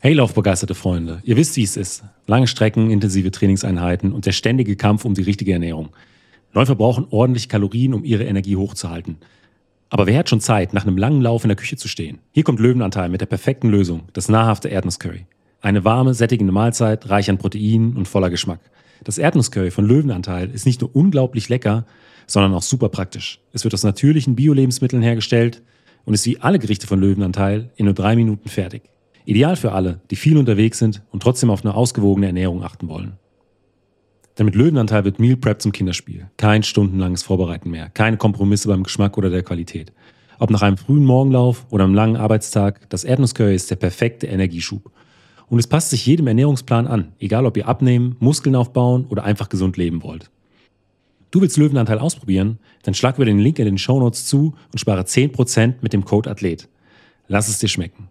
Hey laufbegeisterte Freunde, ihr wisst, wie es ist. Lange Strecken, intensive Trainingseinheiten und der ständige Kampf um die richtige Ernährung. Läufer brauchen ordentlich Kalorien, um ihre Energie hochzuhalten. Aber wer hat schon Zeit, nach einem langen Lauf in der Küche zu stehen? Hier kommt Löwenanteil mit der perfekten Lösung, das nahrhafte Erdnusscurry. Eine warme, sättigende Mahlzeit, reich an Proteinen und voller Geschmack. Das Erdnusscurry von Löwenanteil ist nicht nur unglaublich lecker, sondern auch super praktisch. Es wird aus natürlichen Bio-Lebensmitteln hergestellt und ist wie alle Gerichte von Löwenanteil in nur 3 Minuten fertig. Ideal für alle, die viel unterwegs sind und trotzdem auf eine ausgewogene Ernährung achten wollen. Denn mit Löwenanteil wird Meal Prep zum Kinderspiel. Kein stundenlanges Vorbereiten mehr, keine Kompromisse beim Geschmack oder der Qualität. Ob nach einem frühen Morgenlauf oder einem langen Arbeitstag, das Erdnusscurry ist der perfekte Energieschub. Und es passt sich jedem Ernährungsplan an, egal ob ihr abnehmen, Muskeln aufbauen oder einfach gesund leben wollt. Du willst Löwenanteil ausprobieren? Dann schlag über den Link in den Shownotes zu und spare 10% mit dem Code ATHLET. Lass es dir schmecken.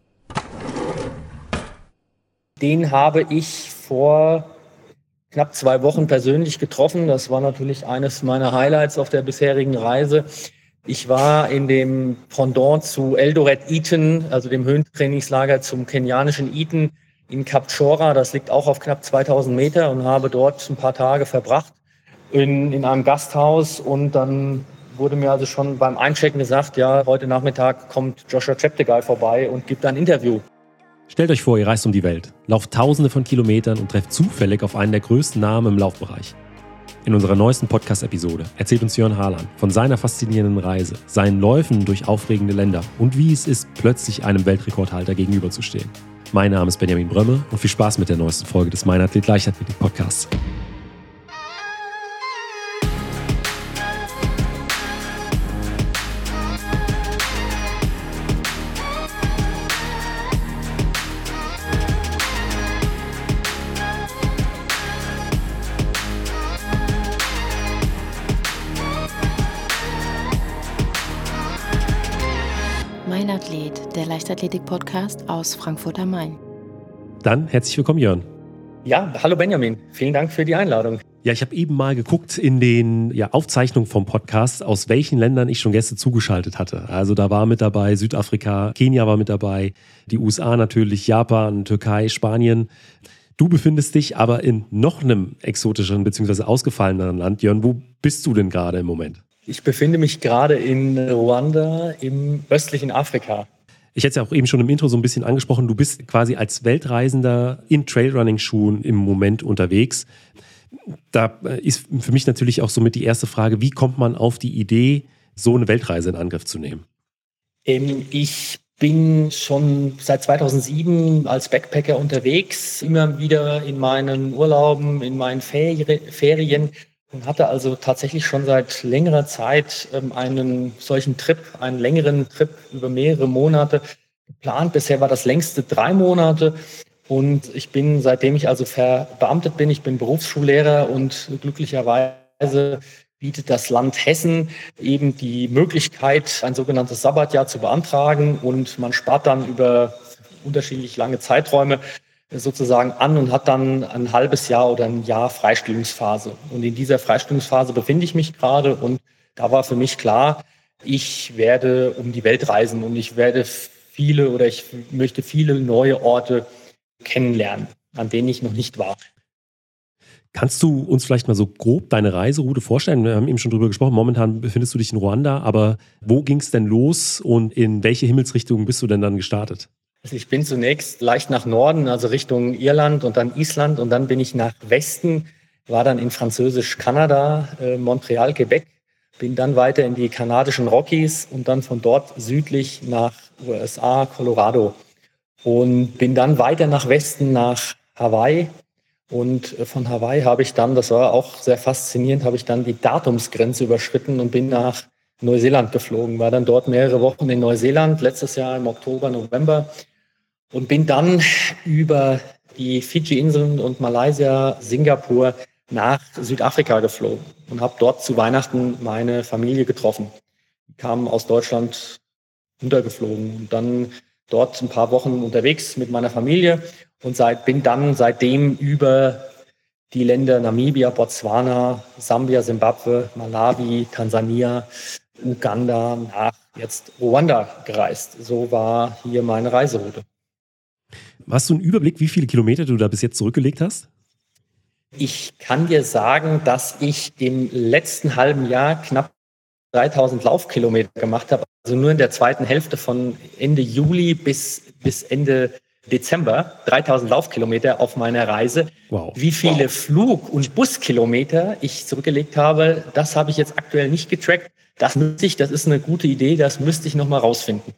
Den habe ich vor knapp 2 Wochen persönlich getroffen. Das war natürlich eines meiner Highlights auf der bisherigen Reise. Ich war in dem Pendant zu Eldoret Eton, also dem Höhentrainingslager zum kenianischen Eton in Kap Chora. Das liegt auch auf knapp 2000 Meter und habe dort ein paar Tage verbracht in einem Gasthaus. Und dann wurde mir also schon beim Einchecken gesagt, ja, heute Nachmittag kommt Joshua Cheptegei vorbei und gibt ein Interview. Stellt euch vor, ihr reist um die Welt, lauft Tausende von Kilometern und trefft zufällig auf einen der größten Namen im Laufbereich. In unserer neuesten Podcast-Episode erzählt uns Jörn Harlan von seiner faszinierenden Reise, seinen Läufen durch aufregende Länder und wie es ist, plötzlich einem Weltrekordhalter gegenüberzustehen. Mein Name ist Benjamin Brömme und viel Spaß mit der neuesten Folge des Mein Athlet Leichtathletik Podcasts. Mein Athlet, der Leichtathletik-Podcast aus Frankfurt am Main. Dann herzlich willkommen, Jörn. Ja, hallo Benjamin. Vielen Dank für die Einladung. Ja, ich habe eben mal geguckt in den Aufzeichnungen vom Podcast, aus welchen Ländern ich schon Gäste zugeschaltet hatte. Also da war mit dabei Südafrika, Kenia war mit dabei, die USA natürlich, Japan, Türkei, Spanien. Du befindest dich aber in noch einem exotischeren bzw. ausgefalleneren Land. Jörn, wo bist du denn gerade im Moment? Ich befinde mich gerade in Ruanda im östlichen Afrika. Ich hätte es ja auch eben schon im Intro so ein bisschen angesprochen. Du bist quasi als Weltreisender in Trailrunning-Schuhen im Moment unterwegs. Da ist für mich natürlich auch somit die erste Frage, wie kommt man auf die Idee, so eine Weltreise in Angriff zu nehmen? Ich bin schon seit 2007 als Backpacker unterwegs, immer wieder in meinen Urlauben, in meinen Ferien. Und hatte also tatsächlich schon seit längerer Zeit einen solchen Trip, einen längeren Trip über mehrere Monate geplant. Bisher war das längste 3 Monate. Und ich bin, seitdem ich also verbeamtet bin, ich bin Berufsschullehrer und glücklicherweise bietet das Land Hessen eben die Möglichkeit, ein sogenanntes Sabbatjahr zu beantragen. Und man spart dann über unterschiedlich lange Zeiträume sozusagen an und hat dann ein halbes Jahr oder ein Jahr Freistellungsphase. Und in dieser Freistellungsphase befinde ich mich gerade und da war für mich klar, ich werde um die Welt reisen und ich möchte viele neue Orte kennenlernen, an denen ich noch nicht war. Kannst du uns vielleicht mal so grob deine Reiseroute vorstellen? Wir haben eben schon drüber gesprochen, momentan befindest du dich in Ruanda, aber wo ging es denn los und in welche Himmelsrichtung bist du denn dann gestartet? Also ich bin zunächst leicht nach Norden, also Richtung Irland und dann Island und dann bin ich nach Westen, war dann in Französisch-Kanada, Montreal, Quebec, bin dann weiter in die kanadischen Rockies und dann von dort südlich nach USA, Colorado und bin dann weiter nach Westen nach Hawaii und von Hawaii habe ich dann, das war auch sehr faszinierend, habe ich dann die Datumsgrenze überschritten und bin nach Neuseeland geflogen, war dann dort mehrere Wochen in Neuseeland, letztes Jahr im Oktober, November. Und bin dann über die Fidschi-Inseln und Malaysia, Singapur nach Südafrika geflogen und habe dort zu Weihnachten meine Familie getroffen. Die kamen aus Deutschland runtergeflogen und dann dort ein paar Wochen unterwegs mit meiner Familie und bin dann seitdem über die Länder Namibia, Botswana, Sambia, Simbabwe, Malawi, Tansania, Uganda nach jetzt Ruanda gereist. So war hier meine Reiseroute. Hast du einen Überblick, wie viele Kilometer du da bis jetzt zurückgelegt hast? Ich kann dir sagen, dass ich im letzten halben Jahr knapp 3000 Laufkilometer gemacht habe, also nur in der zweiten Hälfte von Ende Juli bis Ende Dezember 3000 Laufkilometer auf meiner Reise. Wow. Wie viele Flug- und Buskilometer ich zurückgelegt habe, das habe ich jetzt aktuell nicht getrackt. Das ist eine gute Idee, das müsste ich nochmal rausfinden.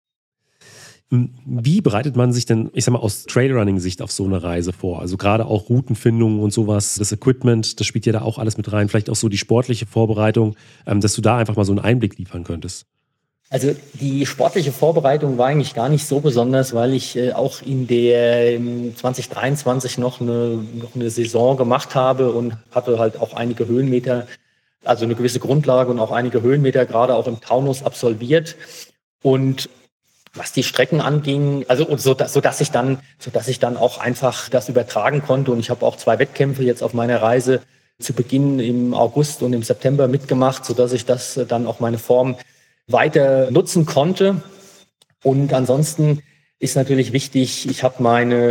Wie bereitet man sich denn, ich sag mal, aus Trailrunning-Sicht auf so eine Reise vor? Also gerade auch Routenfindung und sowas, das Equipment, das spielt ja da auch alles mit rein. Vielleicht auch so die sportliche Vorbereitung, dass du da einfach mal so einen Einblick liefern könntest. Also die sportliche Vorbereitung war eigentlich gar nicht so besonders, weil ich auch in der 2023 noch eine Saison gemacht habe und hatte halt auch einige Höhenmeter, also eine gewisse Grundlage und auch einige Höhenmeter gerade auch im Taunus absolviert. Und was die Strecken anging, also so dass ich dann auch einfach das übertragen konnte. Und ich habe auch 2 Wettkämpfe jetzt auf meiner Reise zu Beginn im August und im September mitgemacht, so dass ich das dann auch meine Form weiter nutzen konnte. Und ansonsten ist natürlich wichtig, ich habe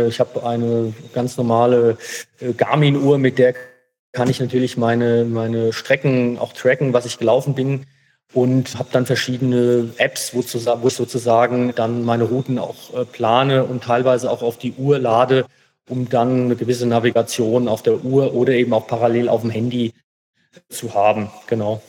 eine ganz normale Garmin-Uhr, mit der kann ich natürlich meine Strecken auch tracken, was ich gelaufen bin. Und habe dann verschiedene Apps, wo ich sozusagen dann meine Routen auch plane und teilweise auch auf die Uhr lade, um dann eine gewisse Navigation auf der Uhr oder eben auch parallel auf dem Handy zu haben. Genau.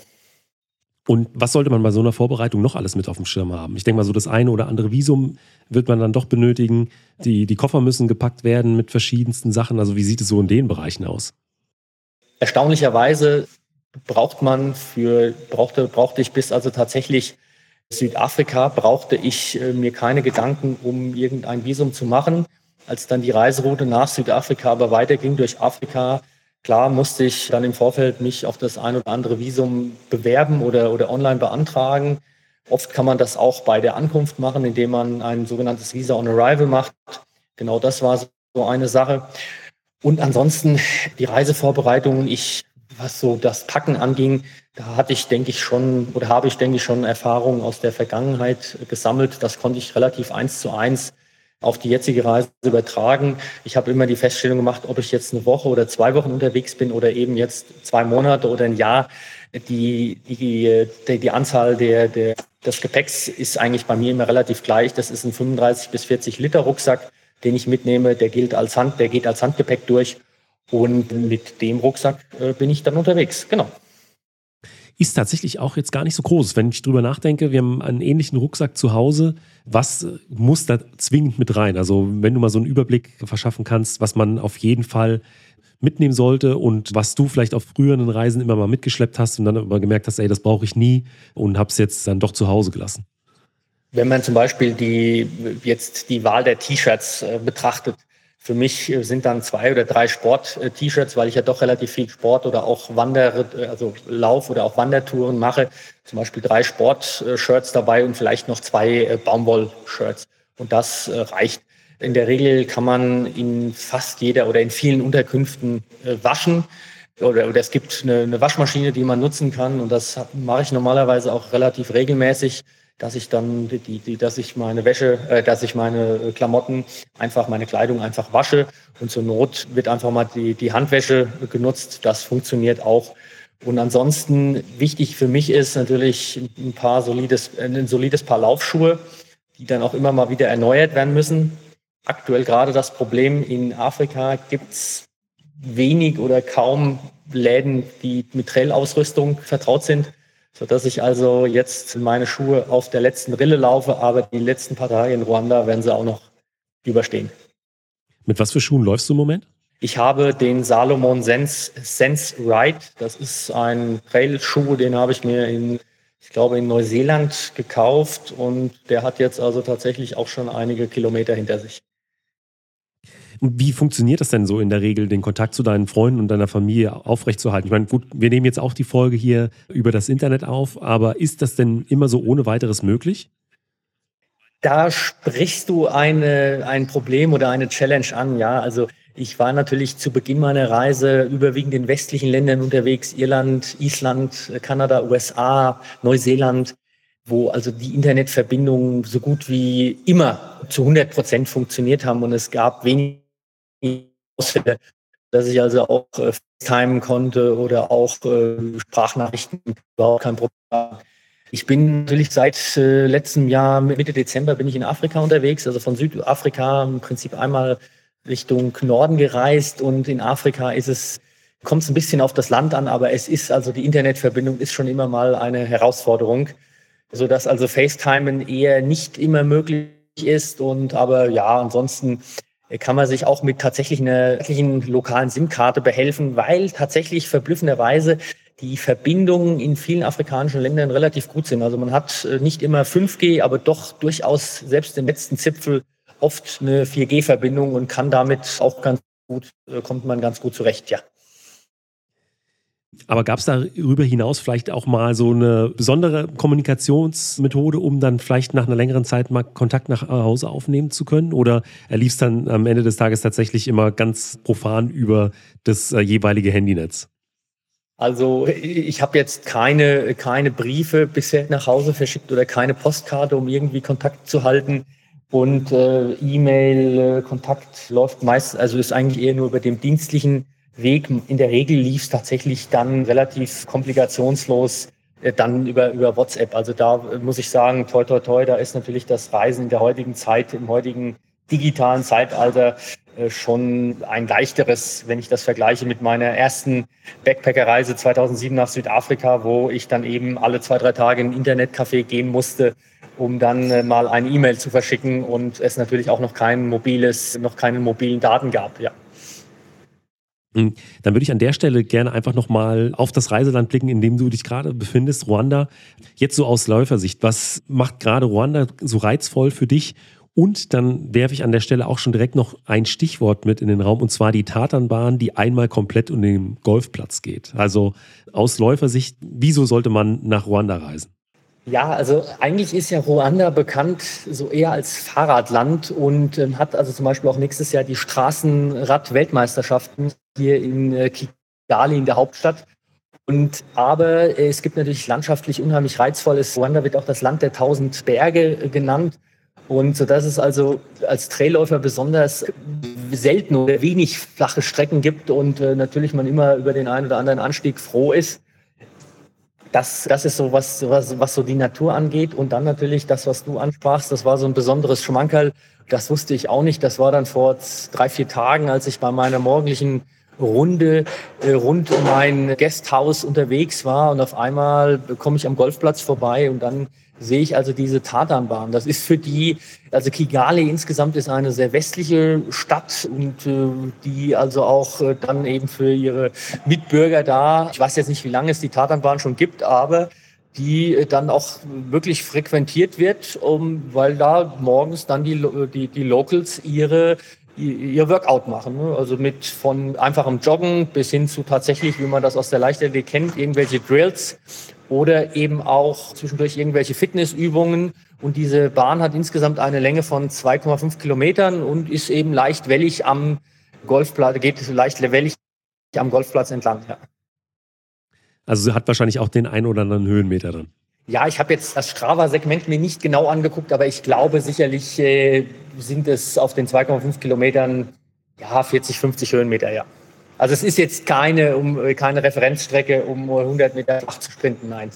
Und was sollte man bei so einer Vorbereitung noch alles mit auf dem Schirm haben? Ich denke mal, so das eine oder andere Visum wird man dann doch benötigen. Die Koffer müssen gepackt werden mit verschiedensten Sachen. Also wie sieht es so in den Bereichen aus? Erstaunlicherweise brauchte ich bis also tatsächlich Südafrika, brauchte ich mir keine Gedanken, um irgendein Visum zu machen. Als dann die Reiseroute nach Südafrika aber weiterging durch Afrika, klar musste ich dann im Vorfeld mich auf das ein oder andere Visum bewerben oder online beantragen. Oft kann man das auch bei der Ankunft machen, indem man ein sogenanntes Visa on Arrival macht. Genau das war so eine Sache. Und ansonsten die Reisevorbereitungen, was so das Packen anging, da habe ich, denke ich, schon Erfahrungen aus der Vergangenheit gesammelt. Das konnte ich relativ 1:1 auf die jetzige Reise übertragen. Ich habe immer die Feststellung gemacht, ob ich jetzt eine Woche oder 2 Wochen unterwegs bin oder eben jetzt 2 Monate oder ein Jahr. Die Anzahl des Gepäcks ist eigentlich bei mir immer relativ gleich. Das ist ein 35 bis 40 Liter Rucksack, den ich mitnehme. Der geht als Handgepäck durch. Und mit dem Rucksack bin ich dann unterwegs. Genau. Ist tatsächlich auch jetzt gar nicht so groß. Wenn ich drüber nachdenke, wir haben einen ähnlichen Rucksack zu Hause. Was muss da zwingend mit rein? Also wenn du mal so einen Überblick verschaffen kannst, was man auf jeden Fall mitnehmen sollte und was du vielleicht auf früheren Reisen immer mal mitgeschleppt hast und dann aber gemerkt hast, ey, das brauche ich nie und habe es jetzt dann doch zu Hause gelassen. Wenn man zum Beispiel die Wahl der T-Shirts betrachtet, für mich sind dann 2 oder 3 Sport-T-Shirts, weil ich ja doch relativ viel Sport oder auch Lauf- oder auch Wandertouren mache. Zum Beispiel 3 Sport-Shirts dabei und vielleicht noch 2 Baumwoll-Shirts. Und das reicht. In der Regel kann man in fast jeder oder in vielen Unterkünften waschen. Oder es gibt eine Waschmaschine, die man nutzen kann. Und das mache ich normalerweise auch relativ regelmäßig, dass ich dann dass ich meine Klamotten meine Kleidung einfach wasche und zur Not wird einfach mal die Handwäsche genutzt. Das funktioniert auch. Und ansonsten wichtig für mich ist natürlich ein solides Paar Laufschuhe, die dann auch immer mal wieder erneuert werden müssen. Aktuell gerade das Problem in Afrika gibt's wenig oder kaum Läden, die mit Trail-Ausrüstung vertraut sind, sodass ich also jetzt meine Schuhe auf der letzten Rille laufe, aber die letzten paar Tage in Ruanda werden sie auch noch überstehen. Mit was für Schuhen läufst du im Moment? Ich habe den Salomon Sense Ride. Das ist ein Trail-Schuh, den habe ich mir in Neuseeland gekauft und der hat jetzt also tatsächlich auch schon einige Kilometer hinter sich. Wie funktioniert das denn so in der Regel, den Kontakt zu deinen Freunden und deiner Familie aufrechtzuerhalten? Ich meine, gut, wir nehmen jetzt auch die Folge hier über das Internet auf, aber ist das denn immer so ohne weiteres möglich? Da sprichst du ein Problem oder eine Challenge an, ja. Also ich war natürlich zu Beginn meiner Reise überwiegend in westlichen Ländern unterwegs, Irland, Island, Kanada, USA, Neuseeland, wo also die Internetverbindungen so gut wie immer zu 100% funktioniert haben und es gab wenige Ausfälle, dass ich also auch FaceTime konnte oder auch Sprachnachrichten, überhaupt kein Problem. Ich bin natürlich seit letztem Jahr, Mitte Dezember, bin ich in Afrika unterwegs, also von Südafrika im Prinzip einmal Richtung Norden gereist und in Afrika kommt es ein bisschen auf das Land an, aber es ist also die Internetverbindung ist schon immer mal eine Herausforderung, sodass also FaceTimen eher nicht immer möglich ist aber ja, ansonsten kann man sich auch mit tatsächlich einer wirklichen lokalen SIM-Karte behelfen, weil tatsächlich verblüffenderweise die Verbindungen in vielen afrikanischen Ländern relativ gut sind. Also man hat nicht immer 5G, aber doch durchaus selbst im letzten Zipfel oft eine 4G-Verbindung und kann damit auch kommt man ganz gut zurecht, ja. Aber gab es darüber hinaus vielleicht auch mal so eine besondere Kommunikationsmethode, um dann vielleicht nach einer längeren Zeit mal Kontakt nach Hause aufnehmen zu können? Oder lief es dann am Ende des Tages tatsächlich immer ganz profan über das jeweilige Handynetz? Also ich habe jetzt keine Briefe bisher nach Hause verschickt oder keine Postkarte, um irgendwie Kontakt zu halten. Und E-Mail-Kontakt läuft meist, also ist eigentlich eher nur über den dienstlichen Weg. In der Regel lief es tatsächlich dann relativ komplikationslos dann über WhatsApp. Also da muss ich sagen, toi, toi, toi, da ist natürlich das Reisen in der heutigen Zeit, im heutigen digitalen Zeitalter schon ein leichteres, wenn ich das vergleiche mit meiner ersten Backpacker-Reise 2007 nach Südafrika, wo ich dann eben alle 2-3 Tage in ein Internetcafé gehen musste, um dann mal eine E-Mail zu verschicken und es natürlich auch noch keine mobilen Daten gab, ja. Dann würde ich an der Stelle gerne einfach nochmal auf das Reiseland blicken, in dem du dich gerade befindest, Ruanda. Jetzt so aus Läufersicht, was macht gerade Ruanda so reizvoll für dich? Und dann werfe ich an der Stelle auch schon direkt noch ein Stichwort mit in den Raum, und zwar die Tatanbahn, die einmal komplett um den Golfplatz geht. Also aus Läufersicht, wieso sollte man nach Ruanda reisen? Ja, also eigentlich ist ja Ruanda bekannt so eher als Fahrradland und hat also zum Beispiel auch nächstes Jahr die Straßenrad-Weltmeisterschaften hier in Kigali in der Hauptstadt. Aber es gibt natürlich landschaftlich unheimlich reizvolles. Ruanda wird auch das Land der 1000 Berge genannt. Und so dass es also als Trailläufer besonders selten oder wenig flache Strecken gibt und natürlich man immer über den einen oder anderen Anstieg froh ist. Das ist so was so die Natur angeht. Und dann natürlich das, was du ansprachst, das war so ein besonderes Schmankerl. Das wusste ich auch nicht. Das war dann vor 3-4 Tagen, als ich bei meiner morgendlichen Runde rund um mein Gasthaus unterwegs war. Und auf einmal komme ich am Golfplatz vorbei und dann sehe ich also diese Tatanbahn. Das ist also Kigali insgesamt ist eine sehr westliche Stadt und die also auch dann eben für ihre Mitbürger da, ich weiß jetzt nicht, wie lange es die Tatanbahn schon gibt, aber die dann auch wirklich frequentiert wird, weil da morgens dann die Locals ihr Workout machen. Ne? Also mit von einfachem Joggen bis hin zu tatsächlich, wie man das aus der Leichtathletik kennt, irgendwelche Drills oder eben auch zwischendurch irgendwelche Fitnessübungen. Und diese Bahn hat insgesamt eine Länge von 2,5 Kilometern und ist eben leicht wellig am Golfplatz entlang. Ja. Also sie hat wahrscheinlich auch den ein oder anderen Höhenmeter drin. Ja, ich habe jetzt das Strava-Segment mir nicht genau angeguckt, aber ich glaube sicherlich sind es auf den 2,5 Kilometern 40, 50 Höhenmeter, ja. Also es ist jetzt keine Referenzstrecke, um 100 Meter flach zu sprinten, nein.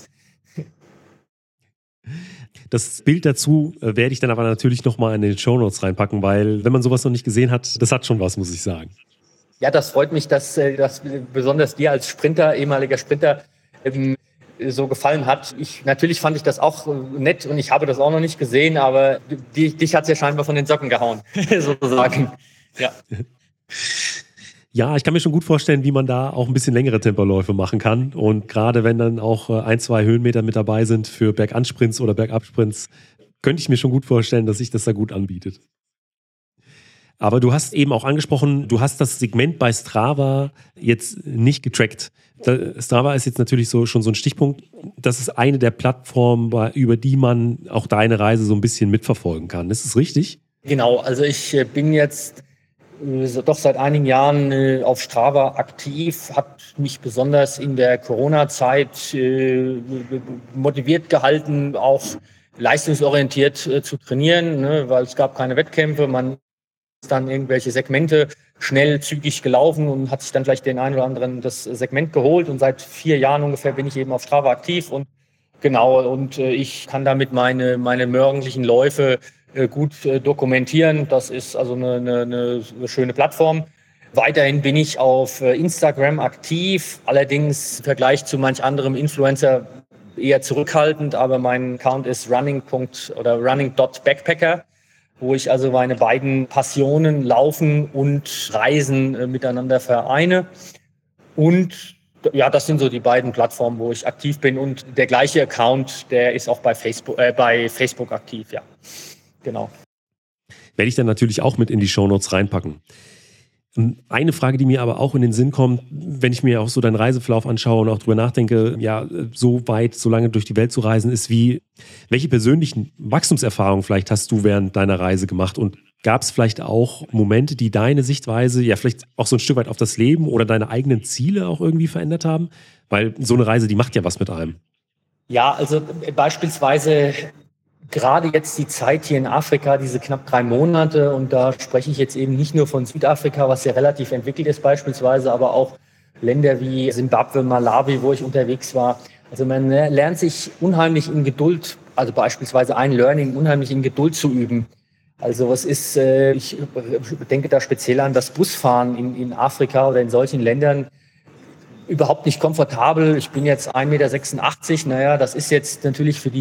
Das Bild dazu werde ich dann aber natürlich nochmal in den Shownotes reinpacken, weil wenn man sowas noch nicht gesehen hat, das hat schon was, muss ich sagen. Ja, das freut mich, dass besonders dir als ehemaliger Sprinter, so gefallen hat. Natürlich fand ich das auch nett und ich habe das auch noch nicht gesehen, aber dich hat es ja scheinbar von den Socken gehauen, sozusagen. Ja. Ja, ich kann mir schon gut vorstellen, wie man da auch ein bisschen längere Tempoläufe machen kann. Und gerade wenn dann auch 1-2 Höhenmeter mit dabei sind für Bergansprints oder Bergabsprints, könnte ich mir schon gut vorstellen, dass sich das da gut anbietet. Aber du hast eben auch angesprochen, du hast das Segment bei Strava jetzt nicht getrackt. Strava ist jetzt natürlich schon so ein Stichpunkt. Das ist eine der Plattformen, über die man auch deine Reise so ein bisschen mitverfolgen kann. Ist das richtig? Genau, also ich bin jetzt doch seit einigen Jahren auf Strava aktiv, hat mich besonders in der Corona-Zeit motiviert gehalten, auch leistungsorientiert zu trainieren, ne, weil es gab keine Wettkämpfe, man ist dann irgendwelche Segmente schnell, zügig gelaufen und hat sich dann gleich den einen oder anderen das Segment geholt und seit 4 Jahren ungefähr bin ich eben auf Strava aktiv und genau, und ich kann damit meine morgendlichen Läufe gut dokumentieren. Das ist also eine schöne Plattform. Weiterhin bin ich auf Instagram aktiv, allerdings im Vergleich zu manch anderem Influencer eher zurückhaltend, aber mein Account ist running.backpacker, wo ich also meine beiden Passionen, Laufen und Reisen miteinander vereine. Und ja, das sind so die beiden Plattformen, wo ich aktiv bin. Und der gleiche Account, der ist auch bei Facebook aktiv, ja. Genau. Werde ich dann natürlich auch mit in die Shownotes reinpacken. Eine Frage, die mir aber auch in den Sinn kommt, wenn ich mir auch so deinen Reiseverlauf anschaue und auch drüber nachdenke, ja, so weit, so lange durch die Welt zu reisen, ist welche persönlichen Wachstumserfahrungen vielleicht hast du während deiner Reise gemacht und gab es vielleicht auch Momente, die deine Sichtweise ja vielleicht auch so ein Stück weit auf das Leben oder deine eigenen Ziele auch irgendwie verändert haben? Weil so eine Reise, die macht ja was mit einem. Ja, also beispielsweise gerade jetzt die Zeit hier in Afrika, diese knapp 3 Monate, und da spreche ich jetzt eben nicht nur von Südafrika, was ja relativ entwickelt ist beispielsweise, aber auch Länder wie Simbabwe, Malawi, wo ich unterwegs war. Also man lernt sich unheimlich in Geduld, also beispielsweise ein Learning, unheimlich in Geduld zu üben. Also was ist, ich denke da speziell an das Busfahren in Afrika oder in solchen Ländern, überhaupt nicht komfortabel. Ich bin jetzt 1,86 Meter, naja, das ist jetzt natürlich für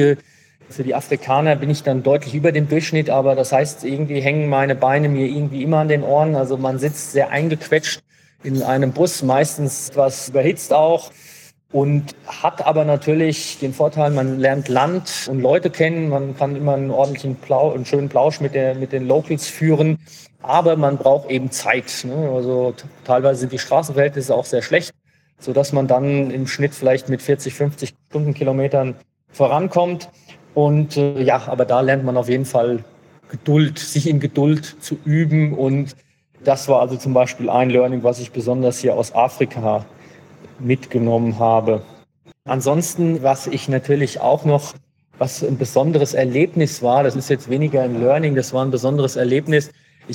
die Afrikaner bin ich dann deutlich über dem Durchschnitt, aber das heißt, irgendwie hängen meine Beine mir irgendwie immer an den Ohren. Also man sitzt sehr eingequetscht in einem Bus, meistens etwas überhitzt auch, und hat aber natürlich den Vorteil, man lernt Land und Leute kennen, man kann immer einen einen schönen Plausch mit den Locals führen, aber man braucht eben Zeit, ne? Also teilweise sind die Straßenverhältnisse auch sehr schlecht, sodass man dann im Schnitt vielleicht mit 40, 50 Stundenkilometern vorankommt. Und ja, aber da lernt man auf jeden Fall Geduld, sich in Geduld zu üben. Und das war also zum Beispiel ein Learning, was ich besonders hier aus Afrika mitgenommen habe. Ansonsten, was ich natürlich auch noch, was ein besonderes Erlebnis war, das ist jetzt weniger ein Learning, das war ein besonderes Erlebnis.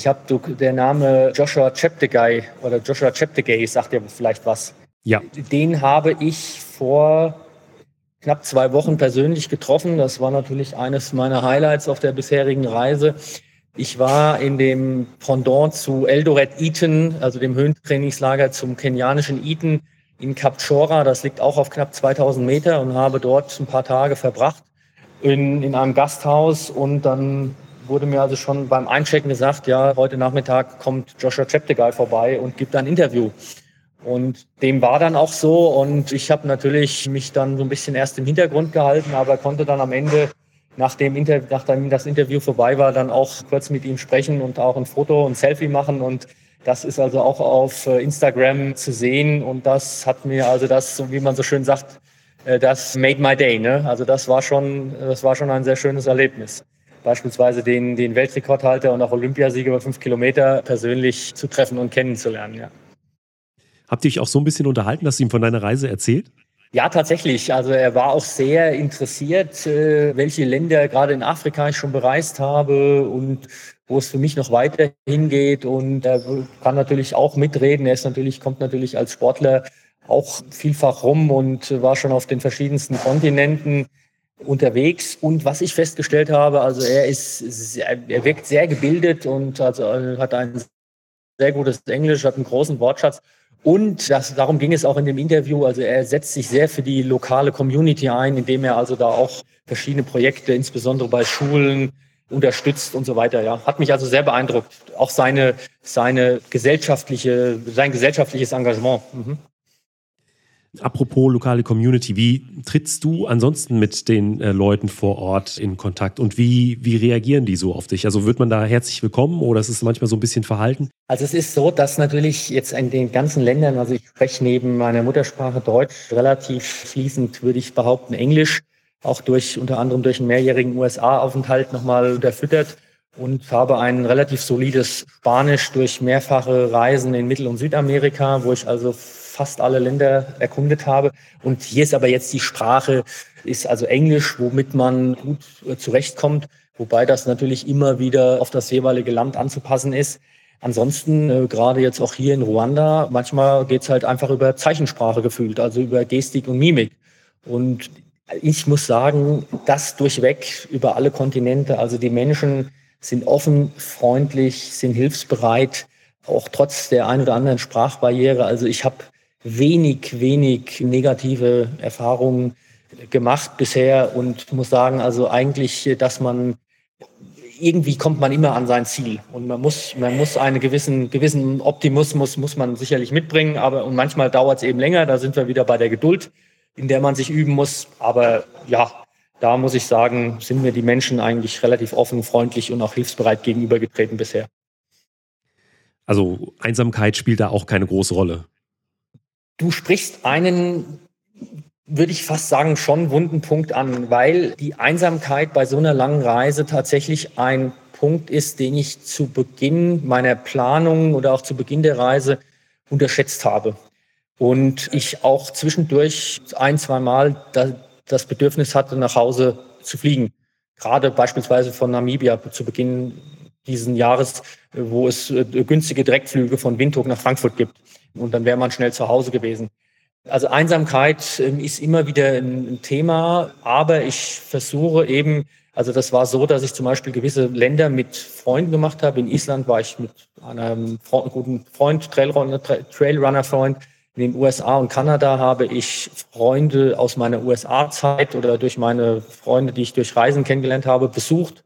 Der Name Joshua Cheptegei sagt ja vielleicht was. Ja. Den habe ich vor knapp 2 Wochen persönlich getroffen. Das war natürlich eines meiner Highlights auf der bisherigen Reise. Ich war in dem Pendant zu Eldoret Eton, also dem Höhentrainingslager zum kenianischen Eton in Kap Chora. Das liegt auch auf knapp 2000 Meter, und habe dort ein paar Tage verbracht in einem Gasthaus. Und dann wurde mir also schon beim Einchecken gesagt, ja, heute Nachmittag kommt Joshua Cheptegei vorbei und gibt ein Interview. Und dem war dann auch so, und ich habe natürlich mich dann so ein bisschen erst im Hintergrund gehalten, aber konnte dann am Ende, nachdem das Interview vorbei war, dann auch kurz mit ihm sprechen und auch ein Foto und Selfie machen, und das ist also auch auf Instagram zu sehen, und das hat mir also das, wie man so schön sagt, das made my day, ne? Also das war schon ein sehr schönes Erlebnis. Beispielsweise den Weltrekordhalter und auch Olympiasieger über 5 Kilometer persönlich zu treffen und kennenzulernen, ja. Habt ihr euch auch so ein bisschen unterhalten, dass du ihm von deiner Reise erzählt? Ja, tatsächlich. Also er war auch sehr interessiert, welche Länder gerade in Afrika ich schon bereist habe und wo es für mich noch weiter hingeht. Und er kann natürlich auch mitreden. Kommt natürlich als Sportler auch vielfach rum und war schon auf den verschiedensten Kontinenten unterwegs. Und was ich festgestellt habe, also er wirkt sehr gebildet und also hat ein sehr gutes Englisch, hat einen großen Wortschatz. Und darum ging es auch in dem Interview. Also er setzt sich sehr für die lokale Community ein, indem er also da auch verschiedene Projekte, insbesondere bei Schulen, unterstützt und so weiter. Ja, hat mich also sehr beeindruckt. Auch sein gesellschaftliches Engagement. Mhm. Apropos lokale Community, wie trittst du ansonsten mit den Leuten vor Ort in Kontakt und wie reagieren die so auf dich? Also wird man da herzlich willkommen oder ist es manchmal so ein bisschen verhalten? Also es ist so, dass natürlich jetzt in den ganzen Ländern, also ich spreche neben meiner Muttersprache Deutsch relativ fließend, würde ich behaupten, Englisch, auch unter anderem durch einen mehrjährigen USA-Aufenthalt nochmal unterfüttert. und habe ein relativ solides Spanisch durch mehrfache Reisen in Mittel- und Südamerika, wo ich also fast alle Länder erkundet habe. Und hier ist aber jetzt die Sprache, ist also Englisch, womit man gut zurechtkommt, wobei das natürlich immer wieder auf das jeweilige Land anzupassen ist. Ansonsten, gerade jetzt auch hier in Ruanda, manchmal geht's halt einfach über Zeichensprache gefühlt, also über Gestik und Mimik. Und ich muss sagen, das durchweg über alle Kontinente, also die Menschen sind offen, freundlich, sind hilfsbereit, auch trotz der ein oder anderen Sprachbarriere. Also ich habe wenig negative Erfahrungen gemacht bisher und muss sagen, also eigentlich, dass man irgendwie kommt man immer an sein Ziel und man muss einen gewissen Optimismus muss man sicherlich mitbringen, aber und manchmal dauert es eben länger, da sind wir wieder bei der Geduld, in der man sich üben muss, aber ja, da muss ich sagen, sind mir die Menschen eigentlich relativ offen, freundlich und auch hilfsbereit gegenübergetreten bisher. Also Einsamkeit spielt da auch keine große Rolle. Du sprichst einen, würde ich fast sagen, schon wunden Punkt an, weil die Einsamkeit bei so einer langen Reise tatsächlich ein Punkt ist, den ich zu Beginn meiner Planung oder auch zu Beginn der Reise unterschätzt habe. Und ich auch zwischendurch ein, zwei Mal das Bedürfnis hatte, nach Hause zu fliegen. Gerade beispielsweise von Namibia zu Beginn diesen Jahres, wo es günstige Direktflüge von Windhoek nach Frankfurt gibt. Und dann wäre man schnell zu Hause gewesen. Also Einsamkeit ist immer wieder ein Thema, aber ich versuche eben, also das war so, dass ich zum Beispiel gewisse Länder mit Freunden gemacht habe. In Island war ich mit einem guten Freund, Trailrunner-Freund. In den USA und Kanada habe ich Freunde aus meiner USA-Zeit oder durch meine Freunde, die ich durch Reisen kennengelernt habe, besucht.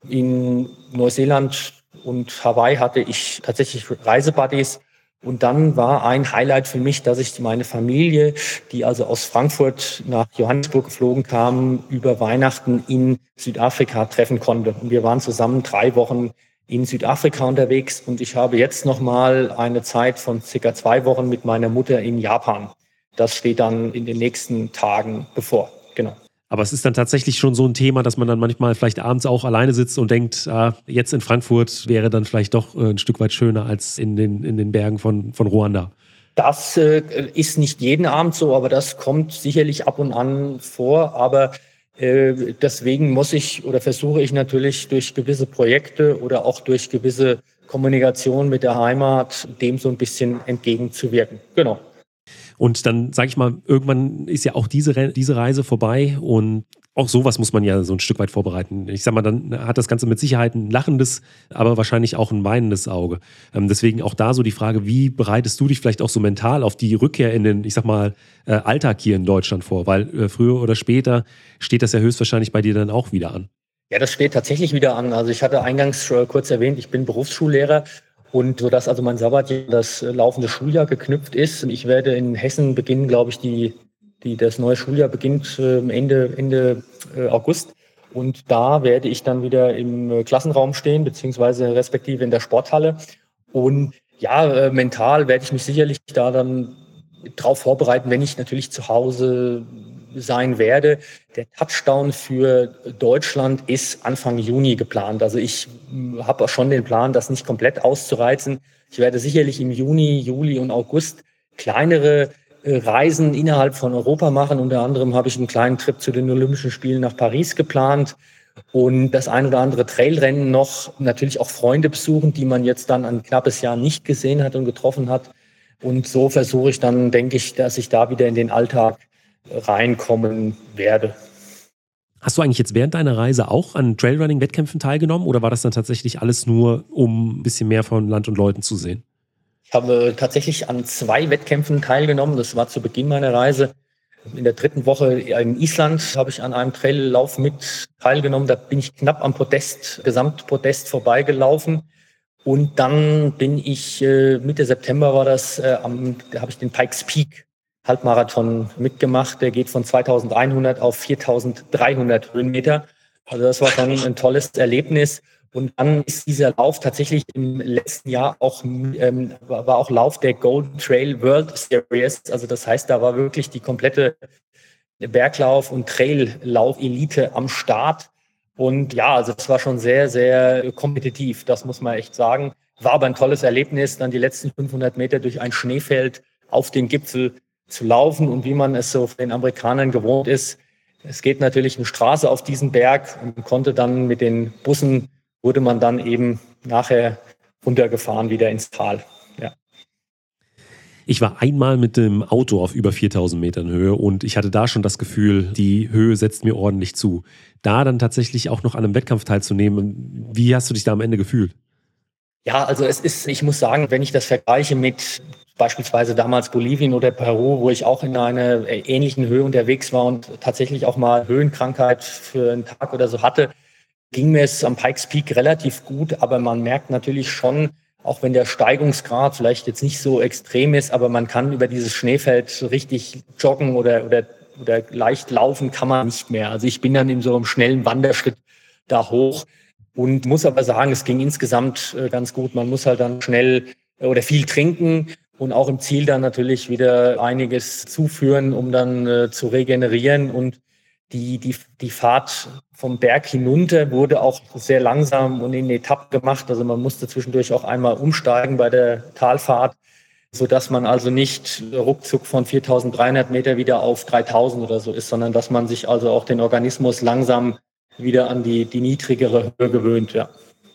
In Neuseeland und Hawaii hatte ich tatsächlich Reisebuddies. Und dann war ein Highlight für mich, dass ich meine Familie, die also aus Frankfurt nach Johannesburg geflogen kam, über Weihnachten in Südafrika treffen konnte. Und wir waren zusammen 3 Wochen in Südafrika unterwegs und ich habe jetzt nochmal eine Zeit von circa 2 Wochen mit meiner Mutter in Japan. Das steht dann in den nächsten Tagen bevor. Genau. Aber es ist dann tatsächlich schon so ein Thema, dass man dann manchmal vielleicht abends auch alleine sitzt und denkt, jetzt in Frankfurt wäre dann vielleicht doch ein Stück weit schöner als in den Bergen von Ruanda. Das ist nicht jeden Abend so, aber das kommt sicherlich ab und an vor. Aber deswegen muss ich oder versuche ich natürlich durch gewisse Projekte oder auch durch gewisse Kommunikation mit der Heimat dem so ein bisschen entgegenzuwirken. Genau. Und dann, sage ich mal, irgendwann ist ja auch diese Reise vorbei und auch sowas muss man ja so ein Stück weit vorbereiten. Ich sag mal, dann hat das Ganze mit Sicherheit ein lachendes, aber wahrscheinlich auch ein weinendes Auge. Deswegen auch da so die Frage, wie bereitest du dich vielleicht auch so mental auf die Rückkehr in den, ich sag mal, Alltag hier in Deutschland vor? Weil früher oder später steht das ja höchstwahrscheinlich bei dir dann auch wieder an. Ja, das steht tatsächlich wieder an. Also ich hatte eingangs kurz erwähnt, ich bin Berufsschullehrer. Und so dass also mein Sabbatjahr das laufende Schuljahr geknüpft ist. Ich werde in Hessen beginnen, glaube ich, das neue Schuljahr beginnt Ende August. Und da werde ich dann wieder im Klassenraum stehen, beziehungsweise respektive in der Sporthalle. Und ja, mental werde ich mich sicherlich da dann drauf vorbereiten, wenn ich natürlich zu Hause sein werde. Der Touchdown für Deutschland ist Anfang Juni geplant. Also ich habe auch schon den Plan, das nicht komplett auszureizen. Ich werde sicherlich im Juni, Juli und August kleinere Reisen innerhalb von Europa machen. Unter anderem habe ich einen kleinen Trip zu den Olympischen Spielen nach Paris geplant und das ein oder andere Trailrennen noch. Natürlich auch Freunde besuchen, die man jetzt dann ein knappes Jahr nicht gesehen hat und getroffen hat. Und so versuche ich dann, denke ich, dass ich da wieder in den Alltag reinkommen werde. Hast du eigentlich jetzt während deiner Reise auch an Trailrunning-Wettkämpfen teilgenommen oder war das dann tatsächlich alles nur, um ein bisschen mehr von Land und Leuten zu sehen? Ich habe tatsächlich an 2 Wettkämpfen teilgenommen. Das war zu Beginn meiner Reise. In der 3. Woche in Island habe ich an einem Traillauf mit teilgenommen. Da bin ich knapp am Gesamtpodest vorbeigelaufen. Und dann bin ich, Mitte September war das, da habe ich den Pikes Peak Halbmarathon mitgemacht. Der geht von 2100 auf 4300 Höhenmeter. Also das war schon ein tolles Erlebnis. Und dann ist dieser Lauf tatsächlich im letzten Jahr auch, war auch Lauf der Golden Trail World Series. Also das heißt, da war wirklich die komplette Berglauf- und Traillauf-Elite am Start. Und ja, also es war schon sehr, sehr kompetitiv, das muss man echt sagen. War aber ein tolles Erlebnis, dann die letzten 500 Meter durch ein Schneefeld auf den Gipfel zu laufen und wie man es so von den Amerikanern gewohnt ist. Es geht natürlich eine Straße auf diesen Berg und konnte dann mit den Bussen, wurde man dann eben nachher runtergefahren wieder ins Tal. Ja. Ich war einmal mit dem Auto auf über 4000 Metern Höhe und ich hatte da schon das Gefühl, die Höhe setzt mir ordentlich zu. Da dann tatsächlich auch noch an einem Wettkampf teilzunehmen, wie hast du dich da am Ende gefühlt? Ja, also ich muss sagen, wenn ich das vergleiche mit beispielsweise damals Bolivien oder Peru, wo ich auch in einer ähnlichen Höhe unterwegs war und tatsächlich auch mal Höhenkrankheit für einen Tag oder so hatte, ging mir es am Pikes Peak relativ gut, aber man merkt natürlich schon, auch wenn der Steigungsgrad vielleicht jetzt nicht so extrem ist, aber man kann über dieses Schneefeld so richtig joggen oder leicht laufen kann man nicht mehr. Also ich bin dann in so einem schnellen Wanderschritt da hoch und muss aber sagen, es ging insgesamt ganz gut. Man muss halt dann schnell oder viel trinken und auch im Ziel dann natürlich wieder einiges zuführen, um dann zu regenerieren. Und die Fahrt vom Berg hinunter wurde auch sehr langsam und in Etappen gemacht. Also man musste zwischendurch auch einmal umsteigen bei der Talfahrt, sodass man also nicht ruckzuck von 4.300 Meter wieder auf 3.000 oder so ist, sondern dass man sich also auch den Organismus langsam wieder an die niedrigere Höhe gewöhnt, ja.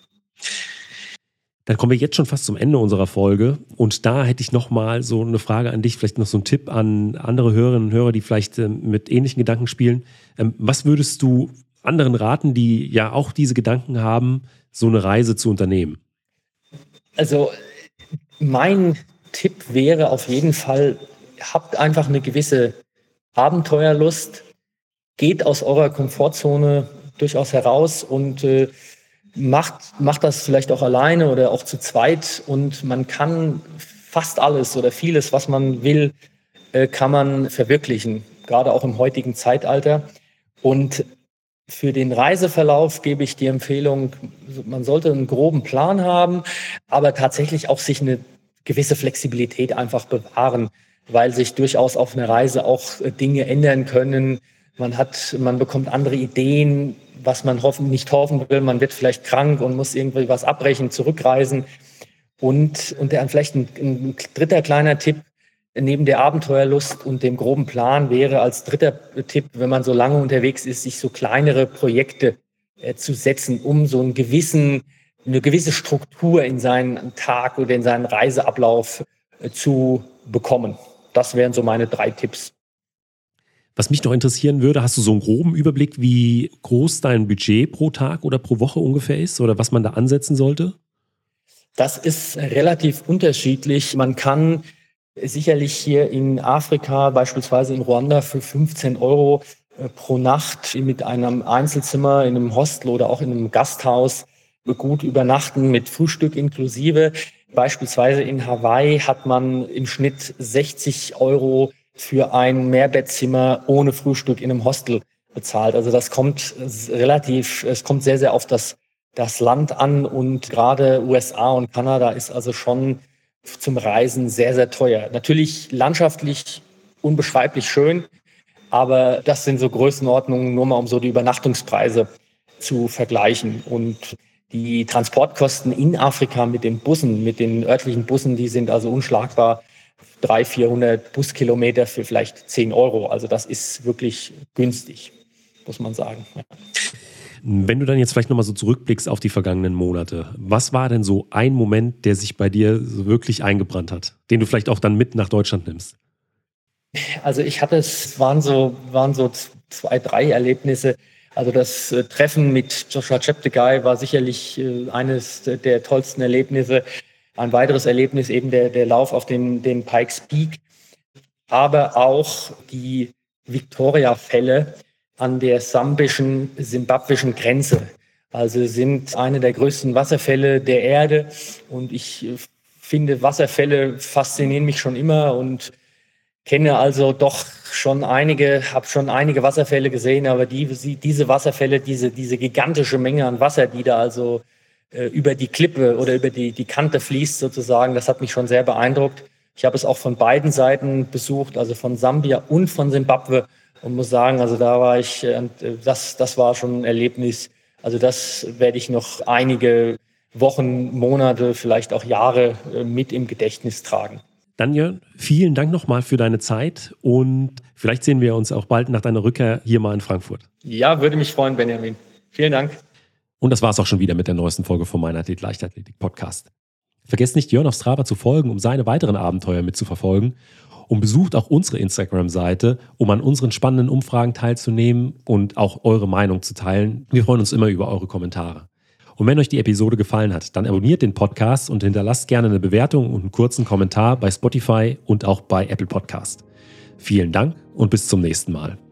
Dann kommen wir jetzt schon fast zum Ende unserer Folge und da hätte ich nochmal so eine Frage an dich, vielleicht noch so ein Tipp an andere Hörerinnen und Hörer, die vielleicht mit ähnlichen Gedanken spielen. Was würdest du anderen raten, die ja auch diese Gedanken haben, so eine Reise zu unternehmen? Also mein Tipp wäre auf jeden Fall, habt einfach eine gewisse Abenteuerlust, geht aus eurer Komfortzone durchaus heraus und macht das vielleicht auch alleine oder auch zu zweit und man kann fast alles oder vieles, was man will, kann man verwirklichen, gerade auch im heutigen Zeitalter. Und für den Reiseverlauf gebe ich die Empfehlung, man sollte einen groben Plan haben, aber tatsächlich auch sich eine gewisse Flexibilität einfach bewahren, weil sich durchaus auf einer Reise auch Dinge ändern können. Man bekommt andere Ideen, was man nicht hoffen will. Man wird vielleicht krank und muss irgendwie was abbrechen, zurückreisen. Und vielleicht ein dritter kleiner Tipp neben der Abenteuerlust und dem groben Plan wäre als dritter Tipp, wenn man so lange unterwegs ist, sich so kleinere Projekte zu setzen, um so eine gewisse Struktur in seinen Tag oder in seinen Reiseablauf zu bekommen. Das wären so meine 3 Tipps. Was mich noch interessieren würde, hast du so einen groben Überblick, wie groß dein Budget pro Tag oder pro Woche ungefähr ist oder was man da ansetzen sollte? Das ist relativ unterschiedlich. Man kann sicherlich hier in Afrika, beispielsweise in Ruanda, für 15 € pro Nacht mit einem Einzelzimmer in einem Hostel oder auch in einem Gasthaus gut übernachten mit Frühstück inklusive. Beispielsweise in Hawaii hat man im Schnitt 60 € für ein Mehrbettzimmer ohne Frühstück in einem Hostel bezahlt. Also es kommt sehr, sehr auf das Land an und gerade USA und Kanada ist also schon zum Reisen sehr, sehr teuer. Natürlich landschaftlich unbeschreiblich schön, aber das sind so Größenordnungen, nur mal um so die Übernachtungspreise zu vergleichen. Und die Transportkosten in Afrika mit den örtlichen Bussen, die sind also unschlagbar. 300-400 Buskilometer für vielleicht 10 €. Also das ist wirklich günstig, muss man sagen. Ja. Wenn du dann jetzt vielleicht nochmal so zurückblickst auf die vergangenen Monate, was war denn so ein Moment, der sich bei dir so wirklich eingebrannt hat, den du vielleicht auch dann mit nach Deutschland nimmst? Also waren so 2, 3 Erlebnisse. Also das Treffen mit Joshua Cheptegei war sicherlich eines der tollsten Erlebnisse. Ein weiteres Erlebnis eben der Lauf auf den Pikes Peak, aber auch die Victoria-Fälle an der simbabwischen Grenze. Also sind eine der größten Wasserfälle der Erde und ich finde, Wasserfälle faszinieren mich schon immer und kenne also doch habe schon einige Wasserfälle gesehen, aber diese Wasserfälle, diese gigantische Menge an Wasser, die da also über die Klippe oder über die Kante fließt sozusagen, das hat mich schon sehr beeindruckt. Ich habe es auch von beiden Seiten besucht, also von Sambia und von Simbabwe und muss sagen, also da war ich, das war schon ein Erlebnis. Also das werde ich noch einige Wochen, Monate, vielleicht auch Jahre mit im Gedächtnis tragen. Dann, Jörn, vielen Dank nochmal für deine Zeit und vielleicht sehen wir uns auch bald nach deiner Rückkehr hier mal in Frankfurt. Ja, würde mich freuen, Benjamin. Vielen Dank. Und das war es auch schon wieder mit der neuesten Folge vom Mein Athlet Leichtathletik Podcast. Vergesst nicht, Jörn auf Strava zu folgen, um seine weiteren Abenteuer mitzuverfolgen. Und besucht auch unsere Instagram-Seite, um an unseren spannenden Umfragen teilzunehmen und auch eure Meinung zu teilen. Wir freuen uns immer über eure Kommentare. Und wenn euch die Episode gefallen hat, dann abonniert den Podcast und hinterlasst gerne eine Bewertung und einen kurzen Kommentar bei Spotify und auch bei Apple Podcast. Vielen Dank und bis zum nächsten Mal.